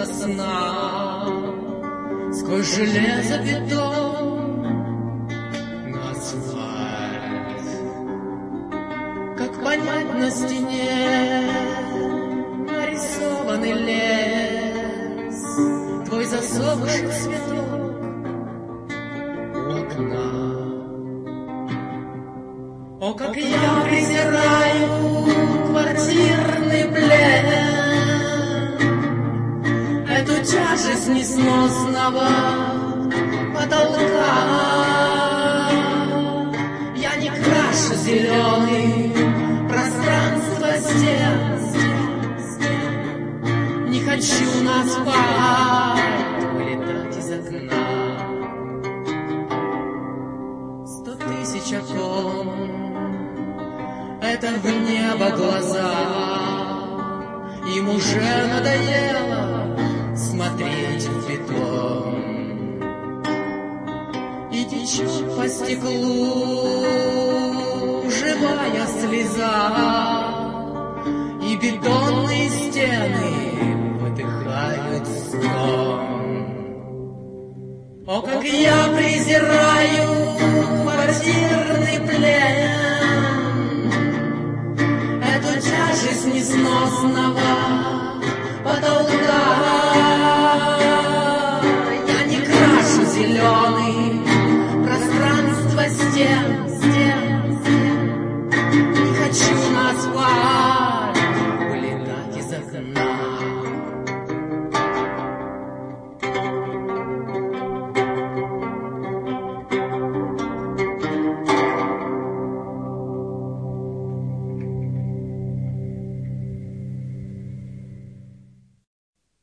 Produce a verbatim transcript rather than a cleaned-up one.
ото сна. Сквозь железобетон на асфальт, как понять на стене нарисованный лес, твой засохший цветок у окна. О, как я презираю квартирный плен, эту тяжесть несносного потолка. Я не крашу зеленый пространство стен, не хочу на асфальт вылетать из окна. Сто тысяч окон — это в небо глаза, им уже надоело смотреть в бетон. И течет по стеклу живая слеза, и бетонные стены выдыхают стон. О, как я презираю